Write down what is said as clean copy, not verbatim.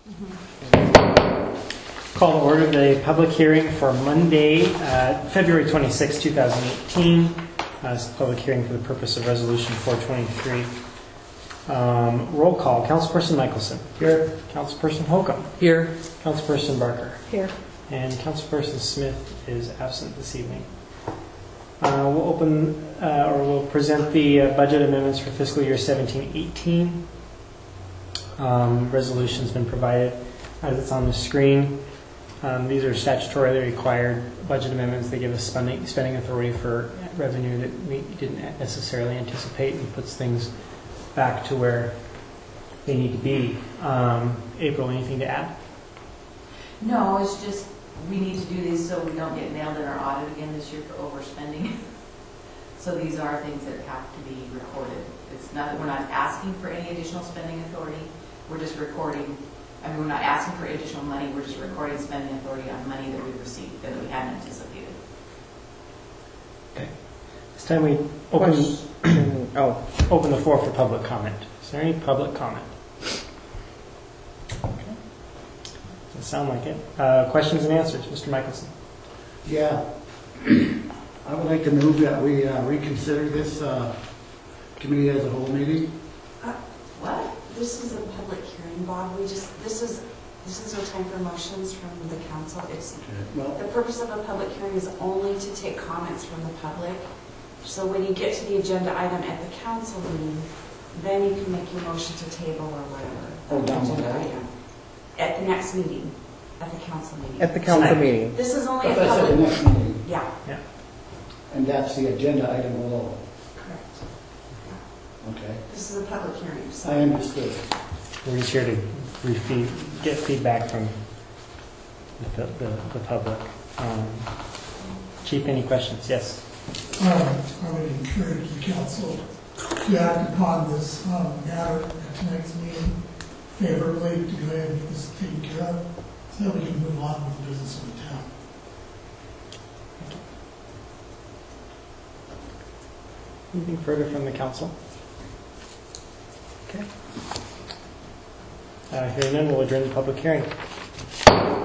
Call to order the public hearing for Monday, February 26, 2018. It's a public hearing for the purpose of Resolution 423. Roll call. Councilperson Michelson. Here. Councilperson Holcomb. Here. Councilperson Barker. Here. And Councilperson Smith is absent this evening. We'll present the budget amendments for fiscal year 17-18. Resolution's been provided as it's on the screen. These are statutorily required budget amendments. They give us spending authority for revenue that we didn't necessarily anticipate and puts things back to where they need to be. April, anything to add? No, it's just we need to do these so we don't get nailed in our audit again this year for overspending. So these are things that have to be recorded. It's not that we're not asking for any additional spending authority. We're just recording. I mean, we're not asking for additional money. We're just recording spending authority on money that we've received that we hadn't anticipated. Okay. This time we open the floor for public comment. Is there any public comment? Okay. Doesn't sound like it. Questions and answers, Mr. Michelson. Yeah, I would like to move that we reconsider this committee as a whole meeting. What? This is a public hearing, Bob. This is no time for motions from the council. The purpose of a public hearing is only to take comments from the public. So when you get to the agenda item at the council meeting, then you can make your motion to table or whatever. At the next meeting, at the council meeting. At the council meeting. This is only But a that's at the public. next meeting. Yeah. And that's the agenda item below. Correct. Okay. This is a public hearing. So. I understood. We're just here to get feedback from the public. Chief, any questions? Yes. I would encourage the council to act upon this matter at tonight's meeting favorably, to go ahead and get this taken care of so that we can move on with the business of the town. Anything further from the council? Okay. Hearing none, we'll adjourn the public hearing.